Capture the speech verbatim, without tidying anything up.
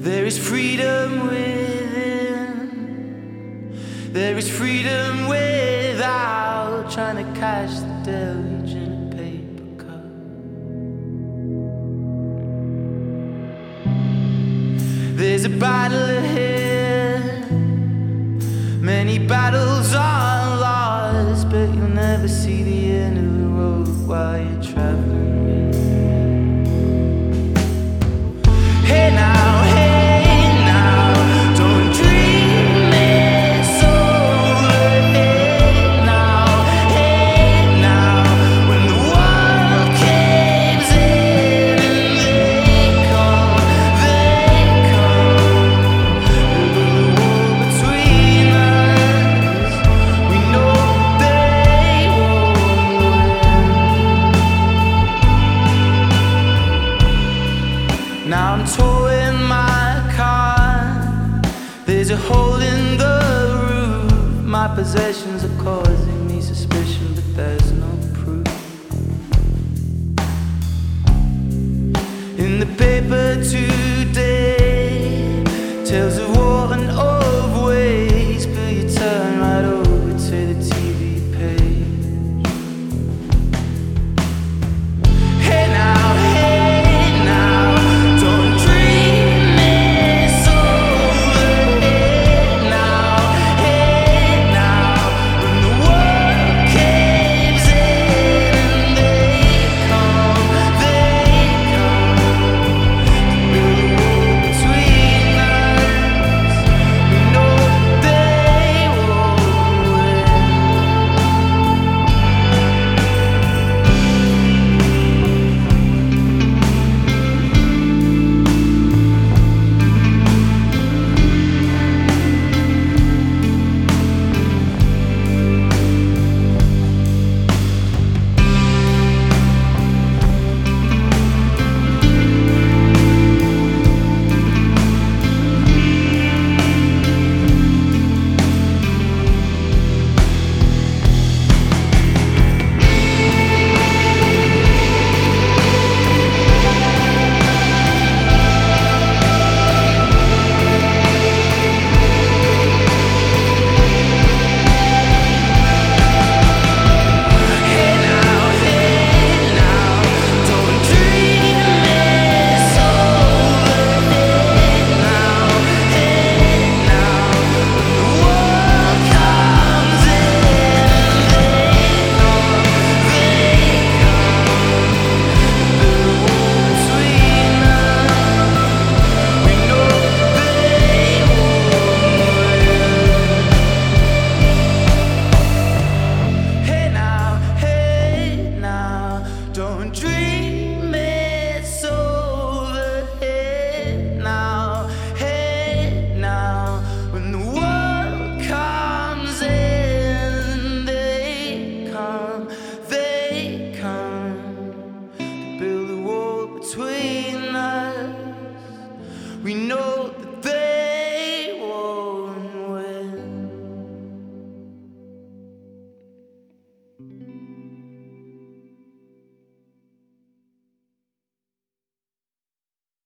There is freedom within. There is freedom without trying to catch the deluge in a paper cup. There's a battle ahead. Many battles are lost, but you'll never see the end of the road while you're traveling. Hey now, hey now, don't dream it's over. Hey now, hey now, when the world caves in and they come, they come. There'll be a war between us. We know they won't win. Now I'm towing my car. There's a hole in the roof. My possessions are causing me suspicion, but there's no proof. In the paper today, tales of war and of ways, but you turn right over to the T V page. Hey now, hey now, don't dream it's over. Hey now, hey now, when the world caves in and they come, they come. Build a wall between us. We know they won't win. Hey now, hey now, don't dream it's over. Hey now, hey now, when the world comes in and they come, they come. Build a wall between us. We know they won't win. Hey now, hey now, don't dream it's over. Hey now, hey now, when the world comes in, they come, they come to build a wall between us. We know